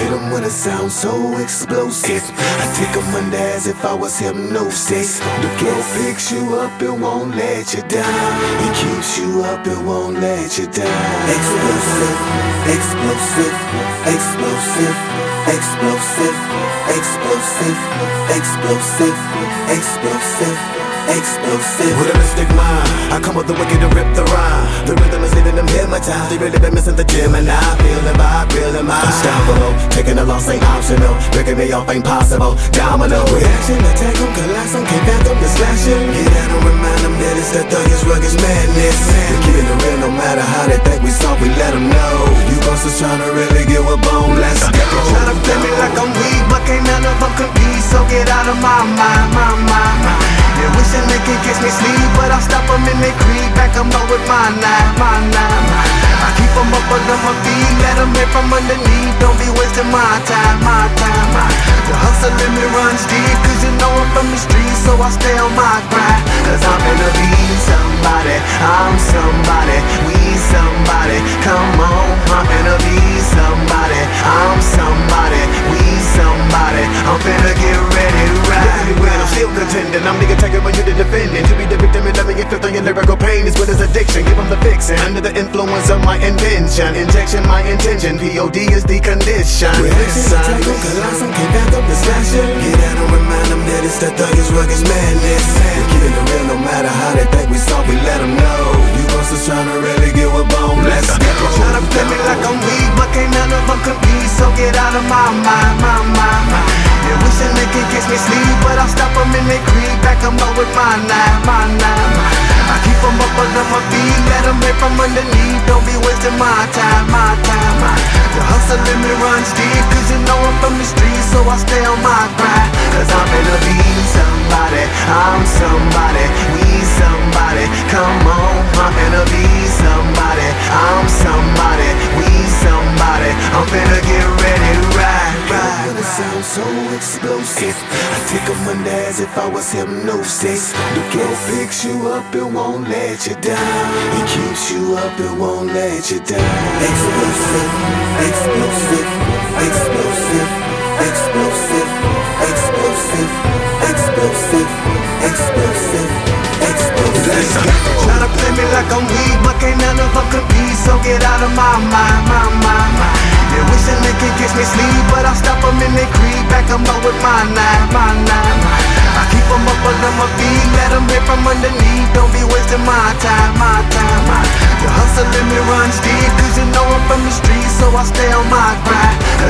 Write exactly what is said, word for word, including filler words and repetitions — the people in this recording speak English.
hit him with a sound so explosive. I take him under as if I was hypnosis. The flow picks you up, it won't let you down. It keeps you up, it won't let you down. Explosive, explosive, explosive, explosive, explosive, explosive, explosive, explosive. With a mystic mind, I come with the wicked to rip the rhyme. The rhythm is leaving them hypnotized. They really been missing the gym, and I feel the vibe, real mind. Unstoppable, taking a loss ain't optional. Breaking me off ain't possible. Domino reaction, attack them, collapse them, can't fathom the slashing. Get out and remind them that it's that thuggish, rugged madness. We keep it real, no matter how they think we soft, we let them know. You busters trying to really get a bone, let's go. Try to play me like I'm weak, but can't none of them compete. So get out of my mind, my mind, mind. They're wishing they could catch me sleep, but I stop them in they creep. Back them up with my knife, my knife, my I keep them up under my feet, let them hit from underneath. Don't be wasting my time, my time, my The hustle in me runs deep, cause you know I'm from the streets, so I stay on my grind. Cause I'm gonna be somebody, I'm somebody, we somebody. Come on, I'm gonna be somebody, I'm somebody, we somebody. I'm finna get ready to ride. When I'm still contending, I'm the attacker when you're the defendant. To be the victim and loving your fifth on your lyrical pain is what is addiction. Give them the fixin'. Under the influence of my invention, injection my intention. P O D is the condition. Reaction, attack them, collapse them, can't fathom the slashing. Get out and remind them that it's that thuggish, rugged madness. We keep it real, no matter how they think we soft, we let them know. You busters trying to really get a bone, let's go. Try to play me like I'm weak, but can't none of them compete. So get out of my mind, my mind, my They're wishing they could catch me sleep, but I stop them in they creep. Back them up with my knife, my knife, my I keep them up under my feet, let them hit from underneath. Don't be wasting my time, my time, my The hustle in me runs deep, cause you know I'm from the streets, so I stay on my grind. Cause I'm gonna be somebody, I'm somebody, we somebody. Come on, I'm gonna be somebody, I'm somebody, we somebody. I'm finna get ready to ride, ride. It sounds so explosive. I take them under as if I was hypnosis. The flow picks you up, it won't let you down. It keeps you up, it won't let you down. Explosive, explosive, explosive, explosive, explosive, explosive, explosive, explosive. Try to play me like I'm weak, but can't none of them compete. So get out of my mind, my mind, my They're wishing they could catch me sleep, but I stop them in they creep. Back them up with my knife, my knife, my I keep them up under my feet, let them hit from underneath. Don't be wasting my time, my time, my The hustle in me runs deep, cause you know I'm from the streets, so I stay on my grind.